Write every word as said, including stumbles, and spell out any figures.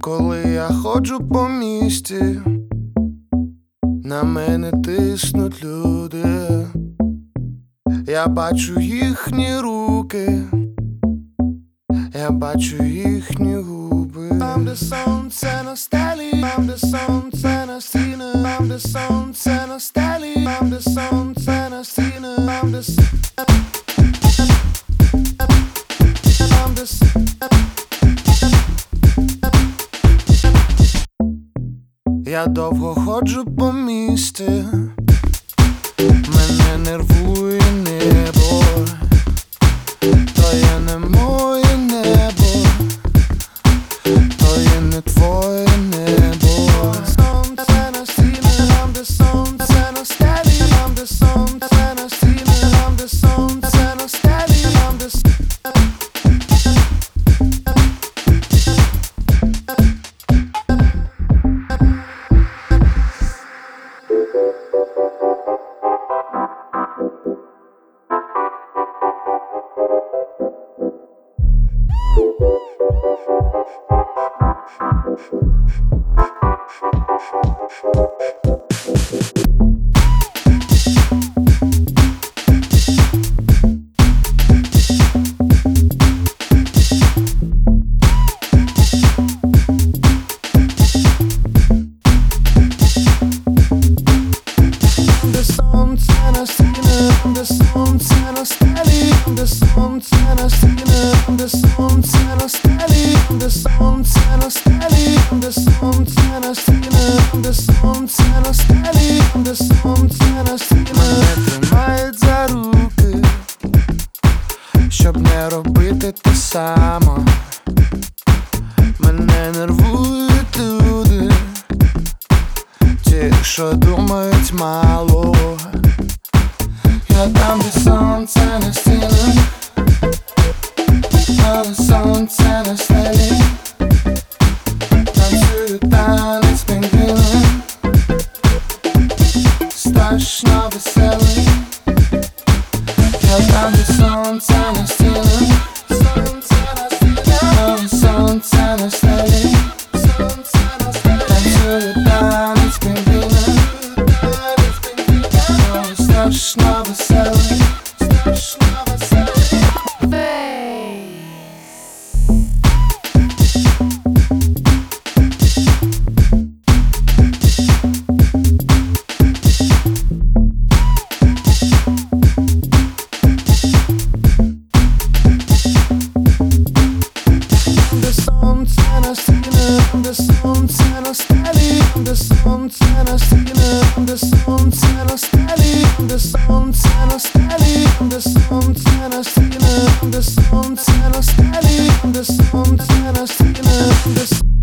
Коли я ходжу по місті, на мене тиснуть люди. Я бачу їхні руки, я бачу їхні губи. Там, де сонце на стелі, там, де сонце на стіни, там, де сонце на стелі, там, де сонце на стіни, там, де там, де я довго ходжу по місті, мене нервує небо, то є не моє небо, то є не твоє небо. Сонце на стіни, там, де сонце на стелі, там, де сонце на стіни, там, де сонце на стелі, там, де щоб не робити те само. Мене нервують люди, ті, що думають мало. Я там, де сонце на стінах, там, де сонце на стелі, танцюю танець пінгвіни, страшно веселий. Я там, де сонце на стінах, там, де сонце на стелі, танцюю танець пінгвіни, страшно веселий, страшно веселий. Де сонце на стелі, де сонце на стіни, де сонце на стелі, де сонце на стелі, де сонце на стіни, де сонце на стелі, де сонце на стіни, де